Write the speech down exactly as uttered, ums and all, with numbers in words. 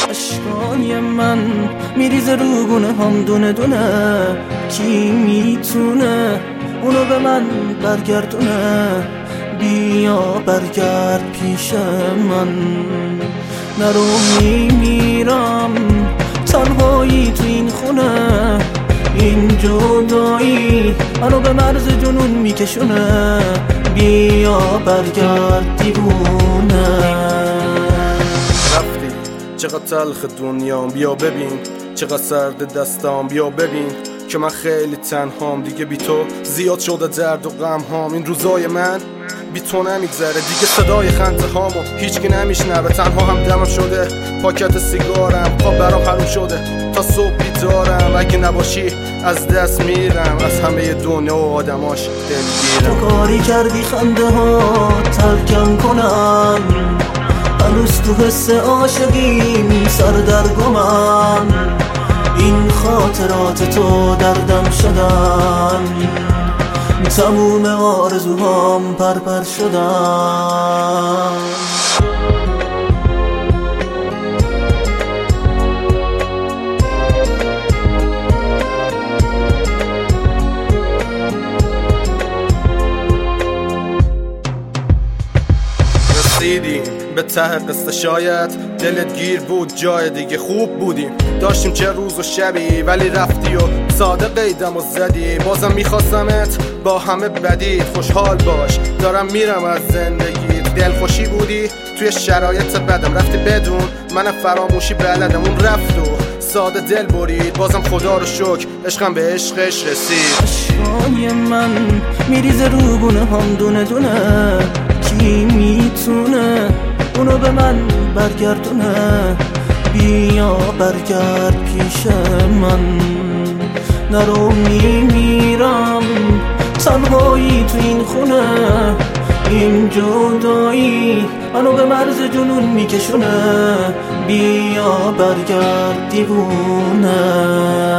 عشقای من میریزه رو گونه هم دونه دونه، کی میتونه اونو به من برگردونه؟ بیا برگرد پیش من، نرو میمیرم تنهایی تو این خونه، این جدایی منو به مرز جنون میکشونه، بیا برگرد دیوونه. رفتی چقدر تلخ دنیام، بیا ببین چقدر سرد دستام، بیا ببین که من خیلی تنهام دیگه، بی تو زیاد شده درد و غم هام. این روزای من بی تو نمیگذره دیگه، صدای خنده هامو هیچکی نمیشنوه، تنها هم دمم شده پاکت سیگارم، خواب برام حروم شده تا صبح بیدارم، اگه نباشی از دست میرم، از همه دنیا و آدماش دلگیرم. تو کاری کردی خنده ها ترکم کنن، هنوز تو حس عاشقیم سردرگمم، این خاطرات تو دردم شدن، تموم آرزوهام پرپر شدن. رسیدیم به ته قصه، شاید دلت گیر بود جای دیگه خوب بودیم، داشتیم چه روز و شبی ولی رفتی و ساده قیدم و زدی، بازم میخواستمت با همه بدی خوشحال باش، دارم میرم از زندگی، دلخوشی بودی توی شرایط بدم، رفتی بدون من فراموشی بلدم، اون رفت و ساده دل برید، بازم خدا رو شکر عشقم به عشقش رسید. عشقای من میریزه رو گونه هم دونه دونه، کی میتونه اونو به من برگردونه؟ بیا برگرد پیش من، نرو میمیرم تنهایی تو این خونه، این جدایی منو به مرز جنون میکشونه، بیا برگرد دیوونه.